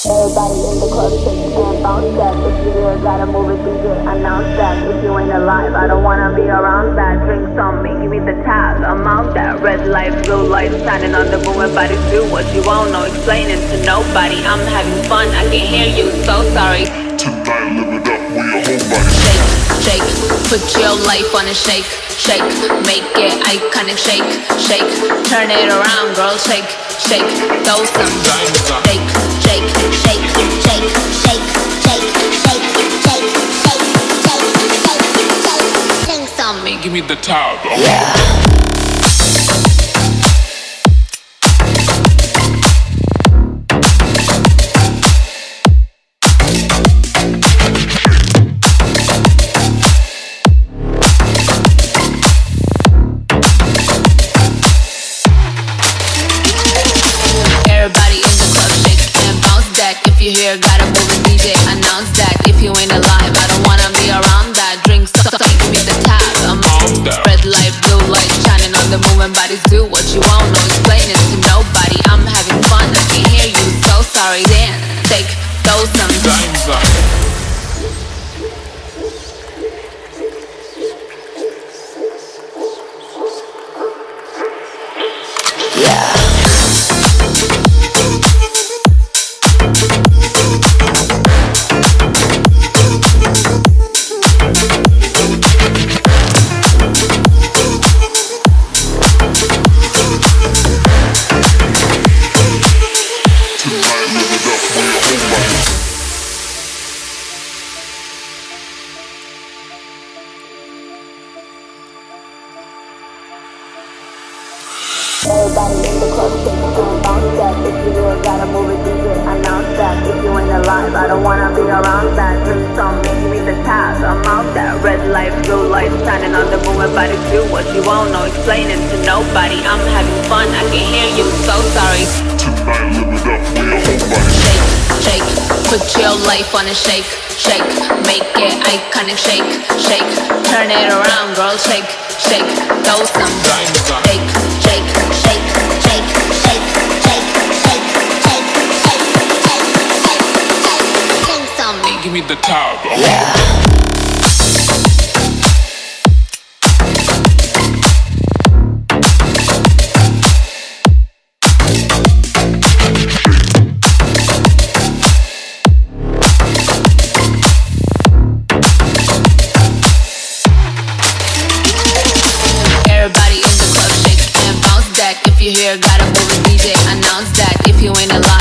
Everybody in the club shake and bounce that. If you here, gotta move it, DJ, announce that. If you ain't alive, I don't wanna be around that. Drink some, give me the tab, amount that. Red light, blue light, shining on the boom. Everybody do what you won't know, explaining to nobody. I'm having fun, I can hear you, so sorry. Tonight, live it up with your whole body. Shake, put your life on a shake, shake, make it iconic, shake, shake, turn it around, girl, shake, shake, throw some, shake, shake, shake, shake, shake, shake, shake, shake, shake, sing some, give me the top. yeah. If you here, gotta move it, DJ, announce that. If you ain't alive, I don't wanna be around that. Drink something, give me the tab. I'm on red light, blue light, shining on the moving bodies. Do what you won't know, explain it to nobody. I'm having fun, I can hear you, so sorry. Dance, take, throw some. Yeah. Everybody in the club shake and bounce that. If you here, gotta move it, DJ, announce that. If you ain't alive, I don't wanna be around that. Drink some, give me the tab, amount that. Red light, blue light, shining on the boom. Everybody do what you won't know, explaining to nobody. I'm having fun, I can hear you, so sorry. Tonight, live it up with your whole body. Shake, shake, put your life on a shake, shake, make it iconic, shake, shake, turn it around, girl, shake, shake, throw some, shake, shake, shake, shake, shake, shake, shake, shake, shake, shake, sing something, give me the top. yeah. If you here, gotta move it, DJ, announce that. If you ain't alive,